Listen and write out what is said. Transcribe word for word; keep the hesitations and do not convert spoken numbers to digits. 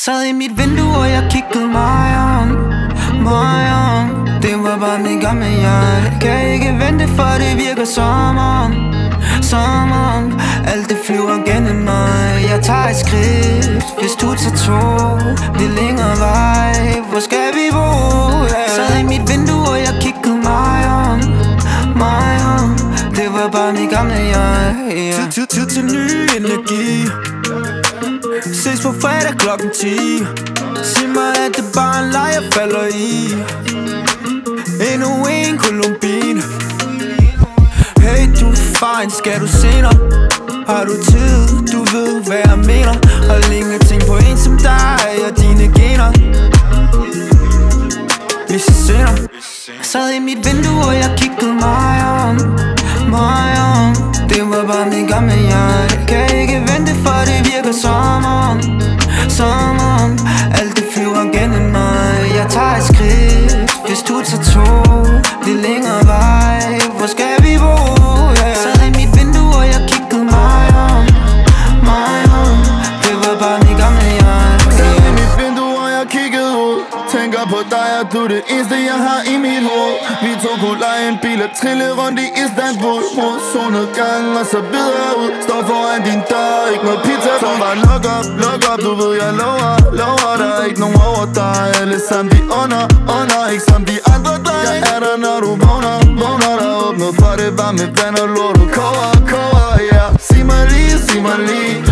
Sad i mit vindue, og jeg kiggede mig om, mig om. Det var bare min gamle jeg. Kan ikke vente, for det virker som om, som om alt det flyver gennem mig. Jeg tager et skridt, hvis du tager to. Det er længere vej, hvor skal vi bo? Yeah. Sad i mit vindue, og jeg kiggede mig om, mig om. Det var bare min gamle jeg. Yeah. Tid, tid, tid til ny energi. Ses på fredag klokken ti. Sig mig, at det bare er en leg, jeg falder i. Endnu en Colombine. Hey, du er fine, skal du senere? Har du tid? Du ved, hvad jeg mener. Har længe tænkt på en som dig og dine gener. Vi ses senere. Sad i mit vindue, og jeg kiggede mig om, mig om. Det var bare min gamle jeg. Kan ikke vente, for det virker som om, som om alt det flyver gennem mig. Jeg tager et skridt, hvis du tager to. Det er længere vej, hvor skal vi bo? Yeah. Sad i mit vindue, og jeg kiggede mig om, mig om. Det var bare min gamle jeg. Sad i mit vindue, og jeg kiggede ud. Tænker på dig, og du er det eneste, jeg har i mit hoved. Vi to kunne lege en bil og trille rundt i Istanbul. Mod solnedgang og så videre ud. Står foran din dør, ikke noget pizza. Så bare luk op, luk op, du ved jeg lover, lover. Der er ikke nogen over dig. Alle sammen de under, under, ikke som de andre dig. Jeg er der, når du vågner, vågner. Der åbnet for det var med vand og lort. Du koger, koger, ja. Sig mig lige, sig mig lige.